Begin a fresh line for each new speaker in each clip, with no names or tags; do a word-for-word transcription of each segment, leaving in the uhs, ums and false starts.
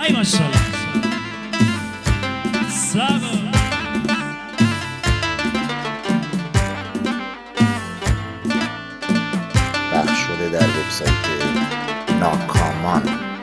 ای ماشاءالله صبر
پخش شده در وبسایت ناکامان.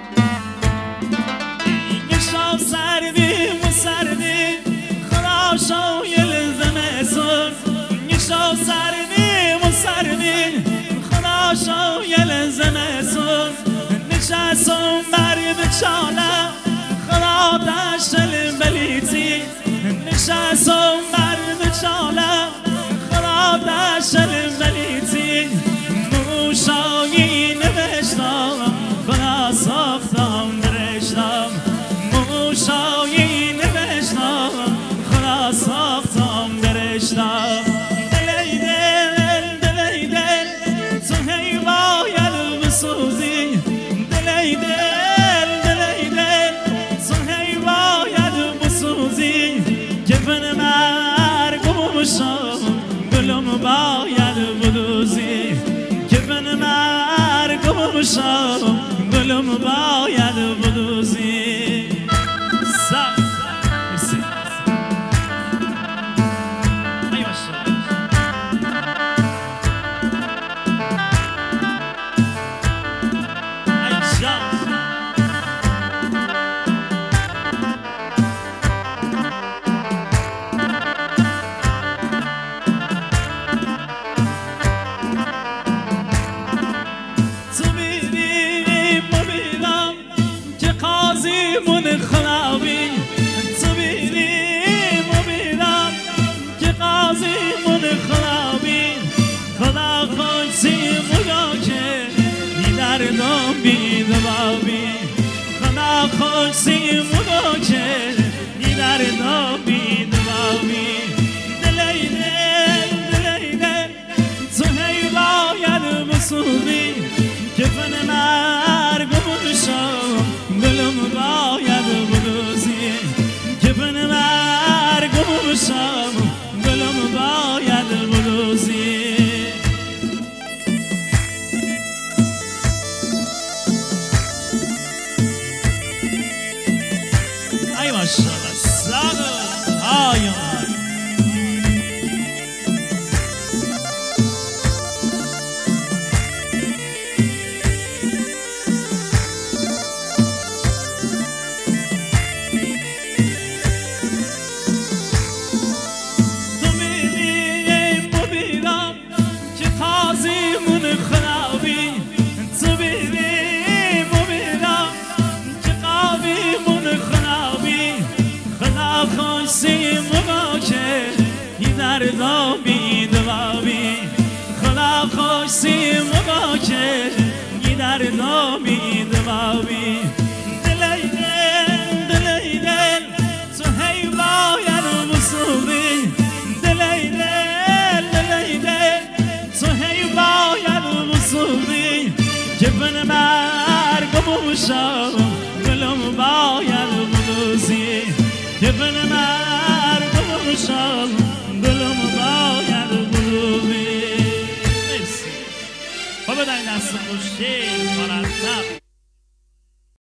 یه شام سردیم و سردیم خراشو یه لزمه سر یه شام سردیم و سردیم خراشو یه لزمه سر نشستم برد چالم خراب دشتل بلیتی نشستم برد چالم خراب دشتل بلیتی موشایی نوشتم خدا ساختم درشتم موشایی نوشتم خدا ساختم درشتم دلی دل دلی دل تو هی باید بسوزی دلی دل دلی دل تو هی باید بسوزی کفن مرگ بشم گلم باید بدوزی کفن مرگ بشم گلم باید بدوزی سب مرسی ای ماشاءالله ای جان من خلابی تو بیریم و بیرم که قاضی من خلابی خدا خوشی مگا که بی دردم بی دوابی خدا خوشی مگا که بی دردم بی دوابی دلی دل دلی دل تو هی باید بسوزی که فن مرگ بشم گلم باید بدوزی کفن مرگ بشم گلم باید بدوزی ای ماشاءالله صبر آیا خوشی مگا که یه دردم بی دوابی خدا خوشی مگا که یه دردم بی دوابی دلی دل دلی دل تو هی باید بسوزی دلی دل دلی دل تو هی باید بسوزی کفن مرگ بشم گلم باید بدوزی کفن مرگ بشم گلم باید بدوزی. مرسی. خب بدن دست خوشی مرتب